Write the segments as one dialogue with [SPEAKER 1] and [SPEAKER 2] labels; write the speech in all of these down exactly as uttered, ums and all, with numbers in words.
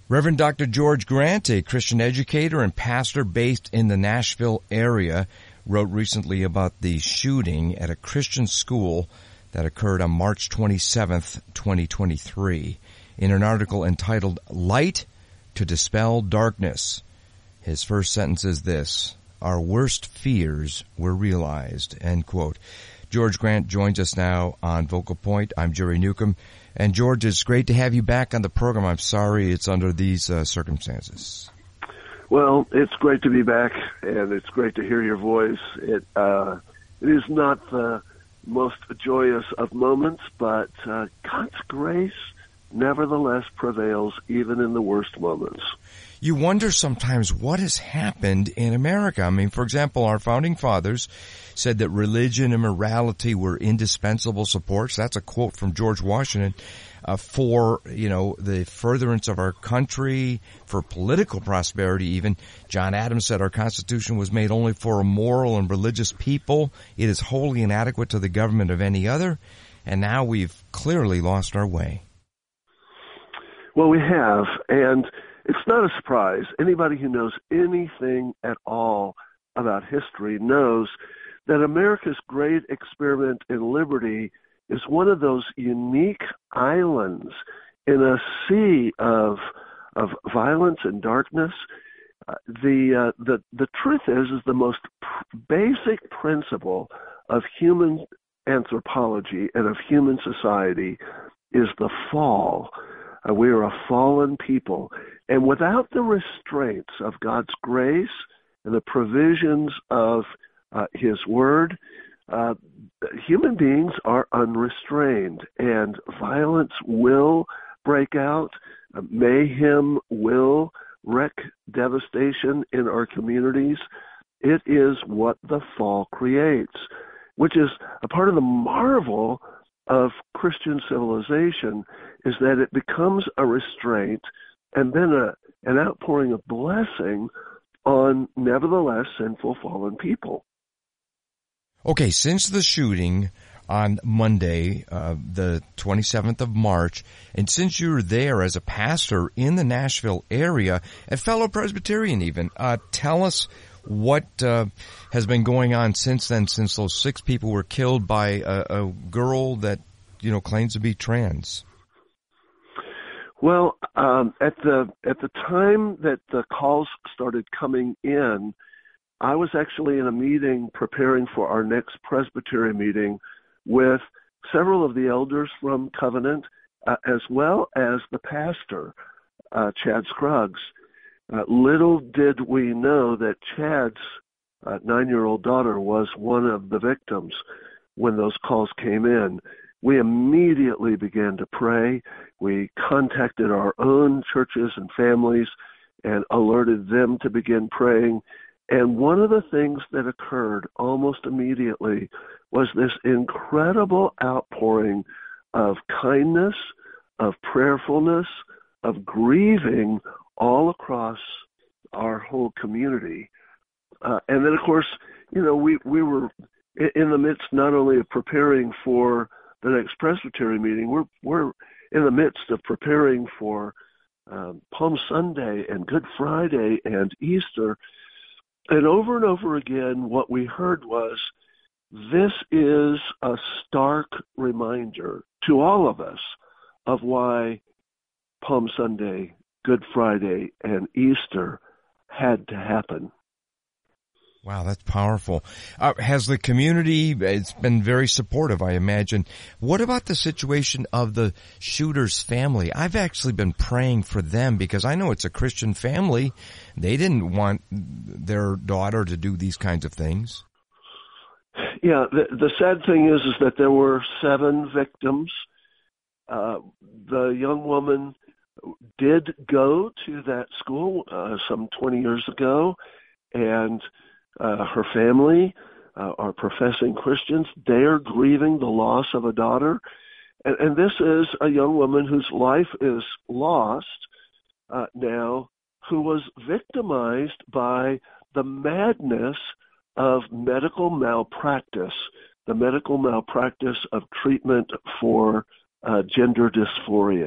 [SPEAKER 1] Reverend Doctor George Grant, a Christian educator and pastor based in the Nashville area, wrote recently about the shooting at a Christian school that occurred on March twenty-seventh, twenty twenty-three, in an article entitled Light to Dispel Darkness. His first sentence is this: our worst fears were realized, end quote. George Grant joins us now on Vocal Point. I'm Jerry Newcomb. And George, it's great to have you back on the program. I'm sorry it's under these uh, circumstances.
[SPEAKER 2] Well, it's great to be back, and it's great to hear your voice. It uh, it is not the most joyous of moments, but uh, God's grace nevertheless prevails even in the worst moments.
[SPEAKER 1] You wonder sometimes what has happened in America. I mean, for example, our founding fathers said that religion and morality were indispensable supports. That's a quote from George Washington. Uh, for, you know, the furtherance of our country, for political prosperity even. John Adams said our Constitution was made only for a moral and religious people. It is wholly inadequate to the government of any other. And now we've clearly lost our way.
[SPEAKER 2] Well, we have, and it's not a surprise. Anybody who knows anything at all about history knows that America's great experiment in liberty is one of those unique islands in a sea of of violence and darkness. Uh, the uh, the the truth is, is the most pr- basic principle of human anthropology and of human society is the fall. Uh, we are a fallen people, and without the restraints of God's grace and the provisions of uh, His Word, uh, human beings are unrestrained, and violence will break out. Uh, mayhem will wreak devastation in our communities. It is what the fall creates, which is a part of the marvel of Christian civilization, is that it becomes a restraint and then a, an outpouring of blessing on nevertheless sinful fallen people.
[SPEAKER 1] Okay, since the shooting on Monday, uh, the twenty-seventh of March, and since you were there as a pastor in the Nashville area, a fellow Presbyterian even, uh, tell us what uh, has been going on since then, since those six people were killed by a, a girl that, you know, claims to be trans.
[SPEAKER 2] Well, um, at the at the time that the calls started coming in, I was actually in a meeting preparing for our next Presbyterian meeting with several of the elders from Covenant, uh, as well as the pastor, uh, Chad Scruggs. Uh, little did we know that Chad's uh, nine-year-old daughter was one of the victims when those calls came in. We immediately began to pray. We contacted our own churches and families and alerted them to begin praying. And one of the things that occurred almost immediately was this incredible outpouring of kindness, of prayerfulness, of grieving all across our whole community. Uh, and then, of course, you know, we, we were in the midst not only of preparing for the next Presbyterian meeting, we're, we're in the midst of preparing for um, Palm Sunday and Good Friday and Easter. And over and over again, what we heard was, this is a stark reminder to all of us of why Palm Sunday, Good Friday, and Easter had to happen.
[SPEAKER 1] Wow, that's powerful. Uh, has the community, it's been very supportive, I imagine. What about the situation of the shooter's family? I've actually been praying for them because I know it's a Christian family. They didn't want their daughter to do these kinds of things.
[SPEAKER 2] Yeah, the, the sad thing is, is that there were seven victims. Uh, the young woman did go to that school uh, some twenty years ago, and uh, her family uh, are professing Christians. They are grieving the loss of a daughter, and, and this is a young woman whose life is lost uh, now, who was victimized by the madness of medical malpractice, the medical malpractice of treatment for uh, gender dysphoria.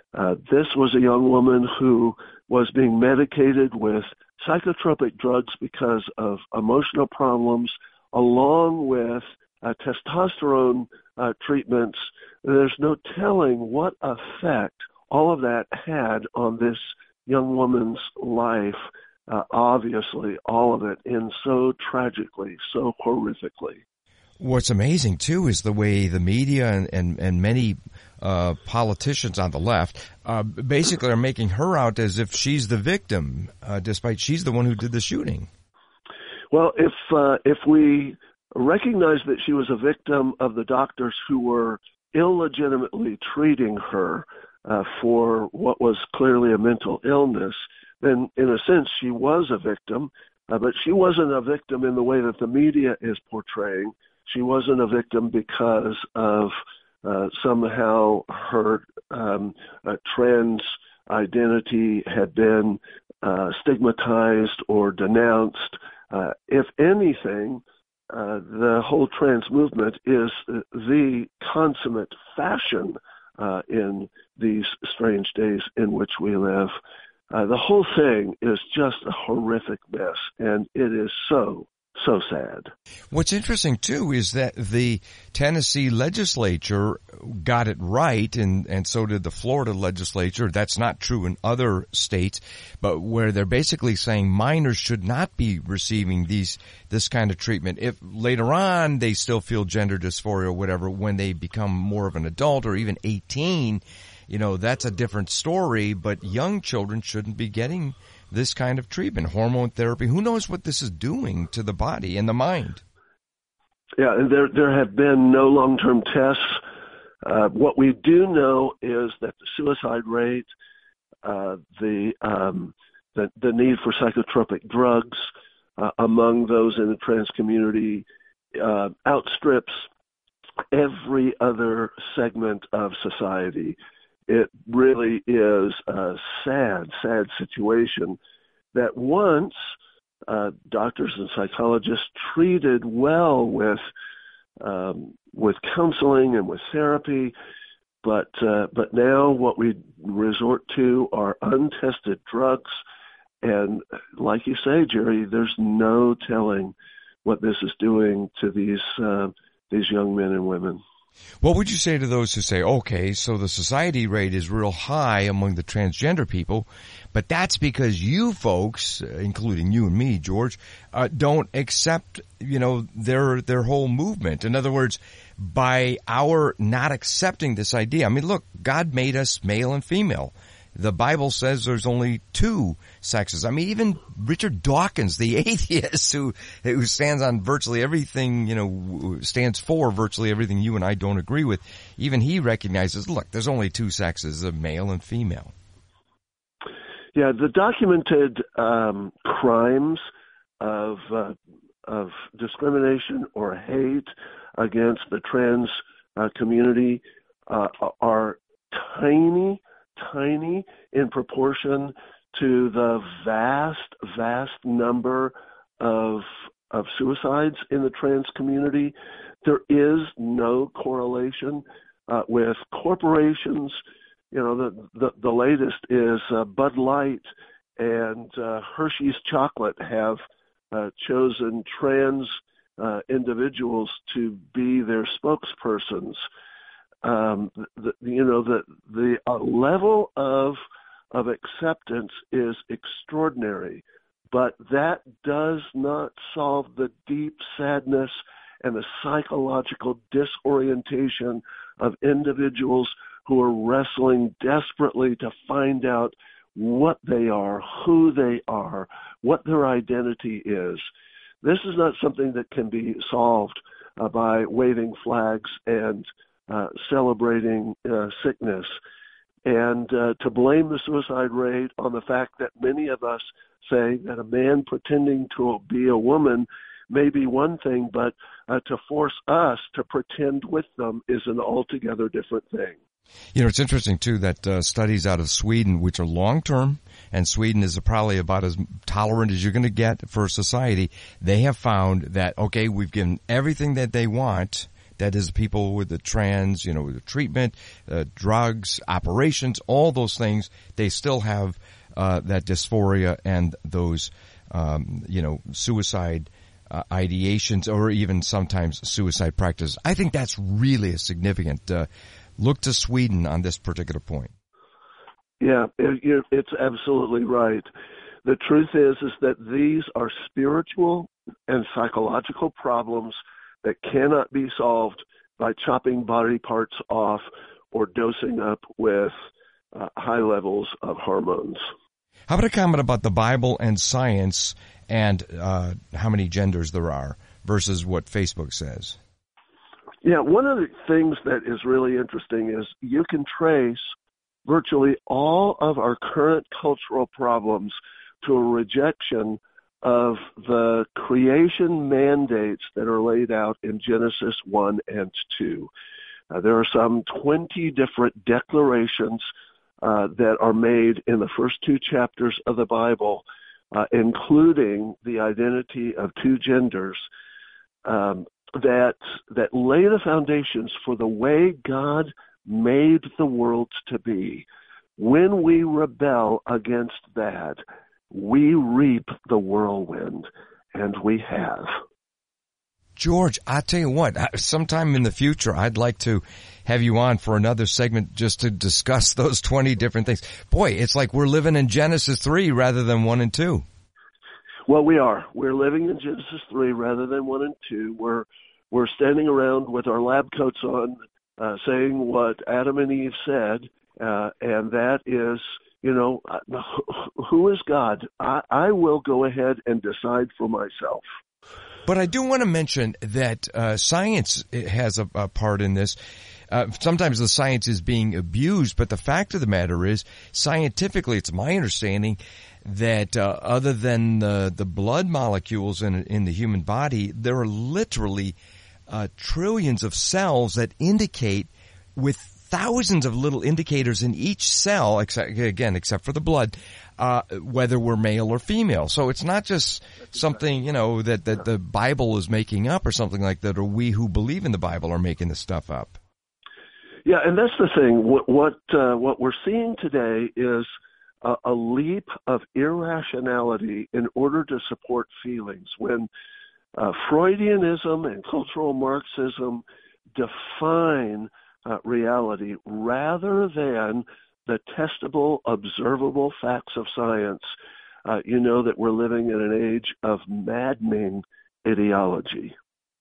[SPEAKER 2] Uh, this was a young woman who was being medicated with psychotropic drugs because of emotional problems, along with uh, testosterone uh, treatments. There's no telling what effect all of that had on this young woman's life. Uh, obviously, all of it, and so tragically, so horrifically.
[SPEAKER 1] What's amazing, too, is the way the media and, and, and many uh, politicians on the left uh, basically are making her out as if she's the victim, uh, despite she's the one who did the shooting.
[SPEAKER 2] Well, if uh, if we recognize that she was a victim of the doctors who were illegitimately treating her uh, for what was clearly a mental illness, then in a sense she was a victim, uh, but she wasn't a victim in the way that the media is portraying. She wasn't a victim because of uh, somehow her um, uh, trans identity had been uh, stigmatized or denounced. Uh, if anything, uh, the whole trans movement is the consummate fashion uh, in these strange days in which we live. Uh, the whole thing is just a horrific mess, and it is so, so sad.
[SPEAKER 1] What's interesting, too, is that the Tennessee legislature got it right, and, and so did the Florida legislature. That's not true in other states, but where they're basically saying minors should not be receiving these this kind of treatment. If later on they still feel gender dysphoria or whatever, when they become more of an adult or even eighteen, you know, that's a different story, but young children shouldn't be getting this kind of treatment, hormone therapy. Who knows what this is doing to the body and the mind?
[SPEAKER 2] Yeah, and there there have been no long-term tests. Uh, what we do know is that the suicide rate, uh, the, um, the the need for psychotropic drugs uh, among those in the trans community uh, outstrips every other segment of society. It really is a sad, sad situation that once uh, doctors and psychologists treated well with um, with counseling and with therapy, but uh, but now what we resort to are untested drugs, and like you say, Jerry, there's no telling what this is doing to these uh, these young men and women.
[SPEAKER 1] What would you say to those who say, okay, so the society rate is real high among the transgender people, but that's because you folks, including you and me, George, uh, don't accept, you know, their their whole movement. In other words, by our not accepting this idea, I mean, look, God made us male and female. The Bible says there's only two sexes. I mean, even Richard Dawkins, the atheist who who stands on virtually everything, you know, stands for virtually everything you and I don't agree with, even he recognizes, look, there's only two sexes, a male and female.
[SPEAKER 2] Yeah, the documented um, crimes of uh, of discrimination or hate against the trans uh, community uh, are tiny. tiny in proportion to the vast, vast number of of suicides in the trans community. There is no correlation uh, with corporations. You know, the the, the latest is uh, Bud Light and uh, Hershey's Chocolate have uh, chosen trans uh, individuals to be their spokespersons. Um, the, you know, the the uh, level of of acceptance is extraordinary, but that does not solve the deep sadness and the psychological disorientation of individuals who are wrestling desperately to find out what they are, who they are, what their identity is. This is not something that can be solved uh, by waving flags and Uh, celebrating uh, sickness, and uh, to blame the suicide rate on the fact that many of us say that a man pretending to be a woman may be one thing, but uh, to force us to pretend with them is an altogether different thing.
[SPEAKER 1] You know, it's interesting, too, that uh, studies out of Sweden, which are long-term, and Sweden is probably about as tolerant as you're going to get for society, they have found that, okay, we've given everything that they want, That is, people with the trans, you know, with the treatment, uh, drugs, operations, all those things, they still have uh, that dysphoria and those, um, you know, suicide uh, ideations or even sometimes suicide practices. I think that's really a significant uh, look to Sweden on this particular point.
[SPEAKER 2] Yeah, it, it's absolutely right. The truth is, is that these are spiritual and psychological problems that cannot be solved by chopping body parts off or dosing up with uh, high levels of hormones.
[SPEAKER 1] How about a comment about the Bible and science and uh, how many genders there are versus what Facebook says?
[SPEAKER 2] Yeah, one of the things that is really interesting is you can trace virtually all of our current cultural problems to a rejection of the creation mandates that are laid out in Genesis one and two. Uh, there are some twenty different declarations uh, that are made in the first two chapters of the Bible, uh, including the identity of two genders, um, that that lay the foundations for the way God made the world to be. When we rebel against that, we reap the whirlwind, and we have.
[SPEAKER 1] George, I'll tell you what, sometime in the future, I'd like to have you on for another segment just to discuss those twenty different things. Boy, it's like we're living in Genesis three rather than one and two.
[SPEAKER 2] Well, we are. We're living in Genesis three rather than one and two. We're, we're standing around with our lab coats on, uh, saying what Adam and Eve said, uh, and that is, you know, who is God? I, I will go ahead and decide for myself.
[SPEAKER 1] But I do want to mention that uh, science has a, a part in this. Uh, sometimes the science is being abused, but the fact of the matter is, scientifically, it's my understanding that uh, other than the, the blood molecules in, in the human body, there are literally uh, trillions of cells that indicate with thousands of little indicators in each cell, except, again, except for the blood, uh, whether we're male or female. So it's not just something, you know, that, that the Bible is making up or something like that, or we who believe in the Bible are making this stuff up.
[SPEAKER 2] Yeah, and that's the thing. What what, uh, what we're seeing today is a, a leap of irrationality in order to support feelings. When uh, Freudianism and cultural Marxism define Uh, reality rather than the testable, observable facts of science, uh, you know that we're living in an age of maddening ideology.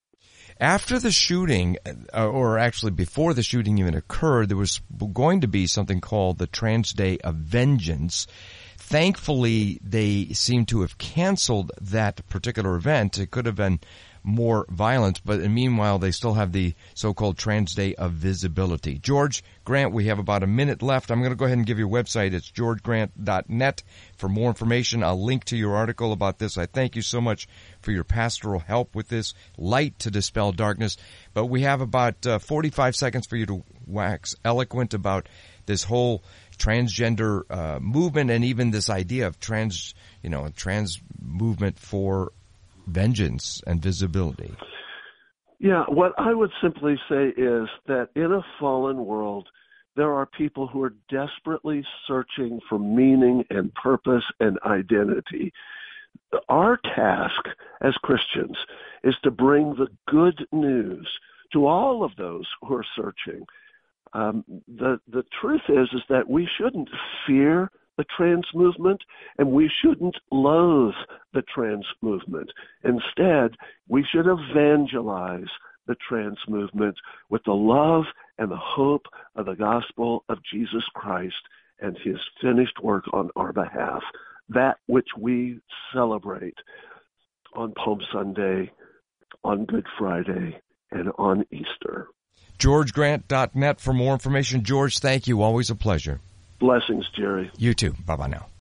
[SPEAKER 1] After the shooting, uh, or actually before the shooting even occurred, there was going to be something called the Trans Day of Vengeance. Thankfully, they seem to have canceled that particular event. It could have been more violence, but meanwhile, they still have the so-called Trans Day of Visibility. George Grant, we have about a minute left. I'm going to go ahead and give you a website. It's george grant dot net for more information. I'll link to your article about this. I thank you so much for your pastoral help with this, light to dispel darkness. But we have about uh, forty-five seconds for you to wax eloquent about this whole transgender uh, movement and even this idea of trans, you know, trans movement for vengeance and visibility.
[SPEAKER 2] Yeah, what I would simply say is that in a fallen world, there are people who are desperately searching for meaning and purpose and identity. Our task as Christians is to bring the good news to all of those who are searching. Um, the the truth is is that we shouldn't fear the trans movement, and we shouldn't loathe the trans movement. Instead, we should evangelize the trans movement with the love and the hope of the gospel of Jesus Christ and his finished work on our behalf, that which we celebrate on Palm Sunday, on Good Friday, and on Easter.
[SPEAKER 1] george grant dot net for more information. George, thank you. Always a pleasure.
[SPEAKER 2] Blessings, Jerry.
[SPEAKER 1] You too. Bye-bye now.